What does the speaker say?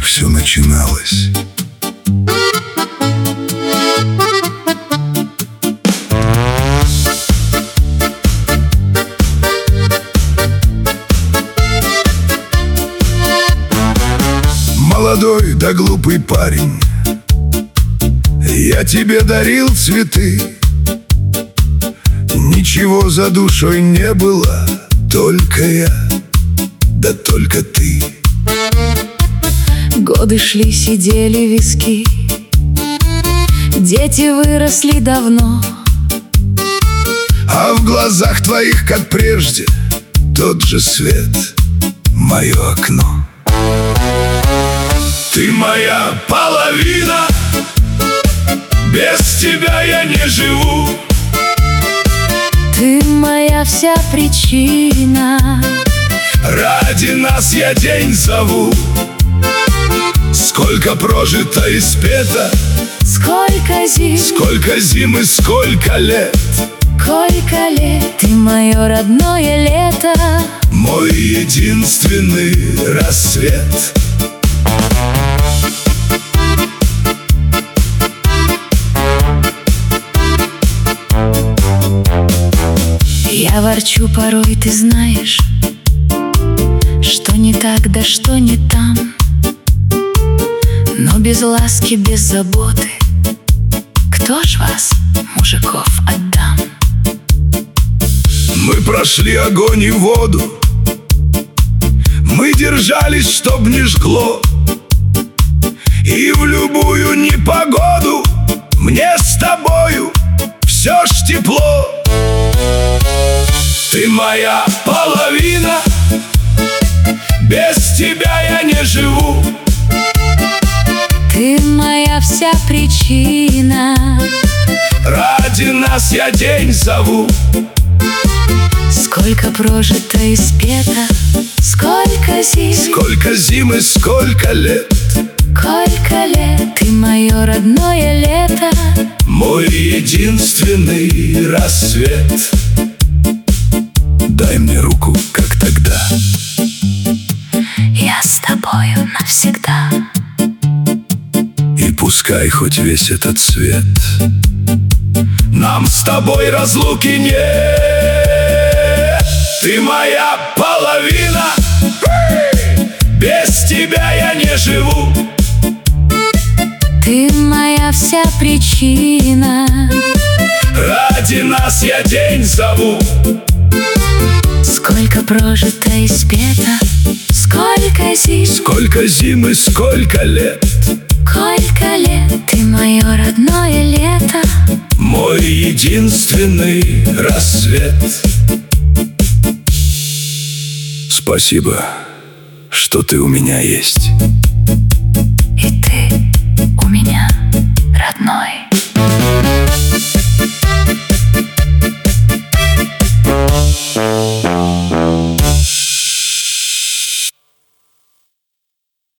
как все начиналось. Молодой да глупый парень, я тебе дарил цветы. Ничего за душой не было, только я, да только ты. Годы шли, сидели виски, дети выросли давно, а в глазах твоих, как прежде, тот же свет, мое окно. Ты моя половина, без тебя я не живу. Ты моя вся причина, ради нас я день зову. Сколько прожито и спето, сколько зим и сколько лет. Сколько лет, ты мое родное лето, мой единственный рассвет. Я ворчу порой, ты знаешь, что не так, да что не там. Но без ласки, без заботы кто ж вас, мужиков, отдам? Мы прошли огонь и воду, мы держались, чтоб не жгло. И в любую непогоду мне с тобою все ж тепло. Ты моя половина, без тебя я не живу. Ты моя вся причина, ради нас я день зову. Сколько прожито и спето, сколько зим и сколько лет. Сколько лет, ты мое родное лето, мой единственный рассвет. Дай мне руку, как тогда, я с тобою навсегда. И пускай хоть весь этот свет, нам с тобой разлуки нет. Ты моя половина, без тебя я не живу. Ты моя вся причина, ради нас я день зову. Сколько прожито и спето, сколько зим и сколько лет. Сколько лет, ты мое родное лето, мой единственный рассвет. Спасибо, что ты у меня есть.